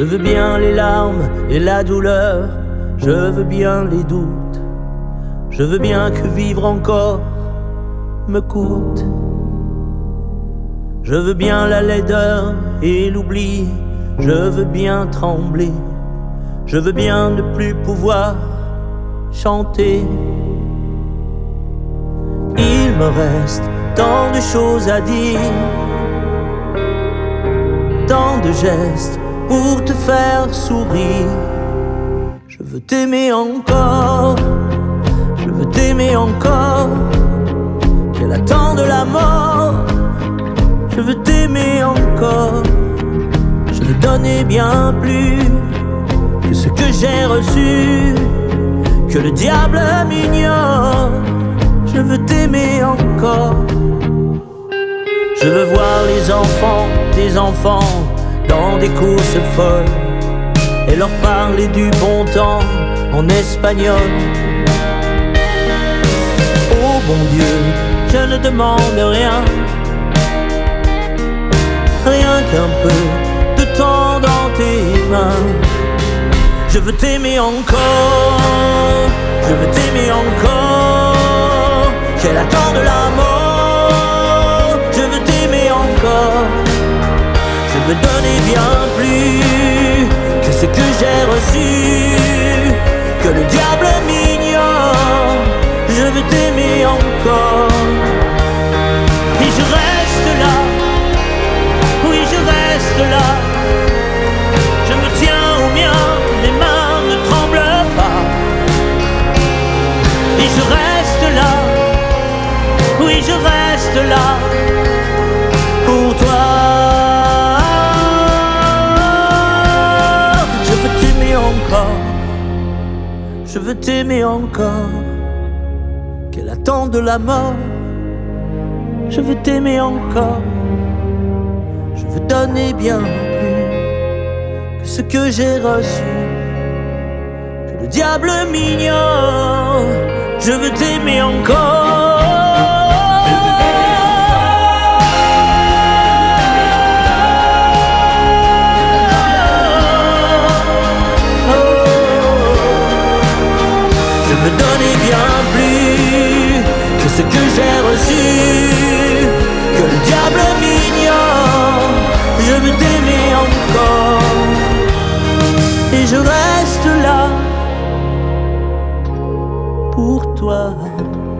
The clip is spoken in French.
Je veux bien les larmes et la douleur, je veux bien les doutes, je veux bien que vivre encore me coûte. Je veux bien la laideur et l'oubli, je veux bien trembler, je veux bien ne plus pouvoir chanter. Il me reste tant de choses à dire, tant de gestes pour te faire sourire. Je veux t'aimer encore, je veux t'aimer encore. Qu'elle attend de la mort, je veux t'aimer encore. Je veux donner bien plus que ce que j'ai reçu, que le diable m'ignore. Je veux t'aimer encore. Je veux voir les enfants, tes enfants, dans des courses folles, et leur parler du bon temps en espagnol. Oh bon Dieu, je ne demande rien, rien qu'un peu de temps dans tes mains. Je veux t'aimer encore, je veux t'aimer encore. Qu'elle attend de la mort, je veux t'aimer encore. Je veux donner bien plus que ce que j'ai reçu, que le diable m'ignore. Je veux t'aimer encore. Et je reste là, oui je reste là. Je me tiens au mien, mes mains ne tremblent pas. Et je reste là, oui je reste là pour toi. Je veux t'aimer encore, je veux t'aimer encore. Qu'elle attend de la mort, je veux t'aimer encore. Je veux donner bien plus que ce que j'ai reçu, que le diable m'ignore. Je veux t'aimer encore. Je veux donner bien plus que ce que j'ai reçu, que le diable m'ignore. Je veux t'aimer encore. Et je reste là pour toi.